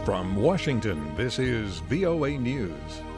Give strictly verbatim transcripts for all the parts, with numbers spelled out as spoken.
From Washington, this is V O A News.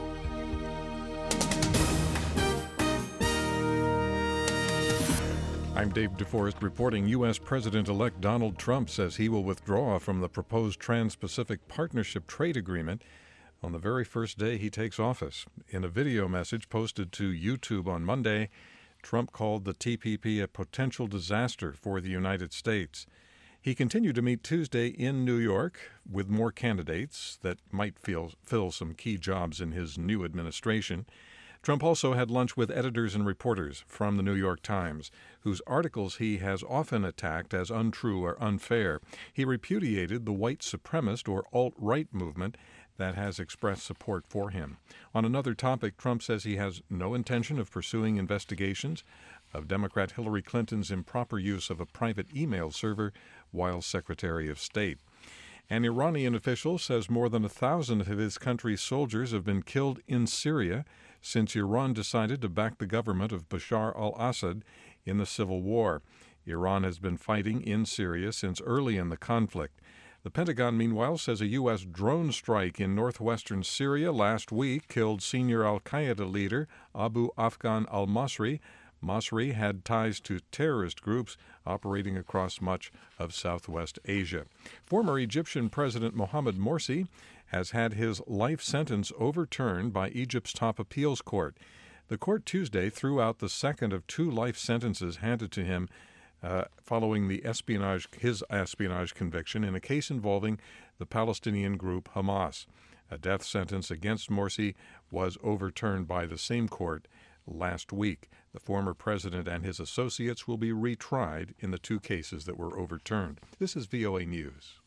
I'm Dave DeForest reporting U S. President-elect Donald Trump says he will withdraw from the proposed Trans-Pacific Partnership trade agreement on the very first day he takes office. In a video message posted to YouTube on Monday, Trump called the T P P a potential disaster for the United States. He continued to meet Tuesday in New York with more candidates that might feel, fill some key jobs in his new administration. Trump also had lunch with editors and reporters from the New York Times, whose articles he has often attacked as untrue or unfair. He repudiated the white supremacist or alt-right movement that has expressed support for him. On another topic, Trump says he has no intention of pursuing investigations of Democrat Hillary Clinton's improper use of a private email server while Secretary of State. An Iranian official says more than a thousand of his country's soldiers have been killed in Syria since Iran decided to back the government of Bashar al-Assad in the civil war. Iran has been fighting in Syria since early in the conflict. The Pentagon, meanwhile, says a U S drone strike in northwestern Syria last week killed senior al-Qaeda leader Abu Afghan al-Masri. Masri had ties to terrorist groups operating across much of Southwest Asia. Former Egyptian President Mohamed Morsi has had his life sentence overturned by Egypt's top appeals court. The court Tuesday threw out the second of two life sentences handed to him uh, following the espionage, his espionage conviction in a case involving the Palestinian group Hamas. A death sentence against Morsi was overturned by the same court last week. The former president and his associates will be retried in the two cases that were overturned. This is V O A News.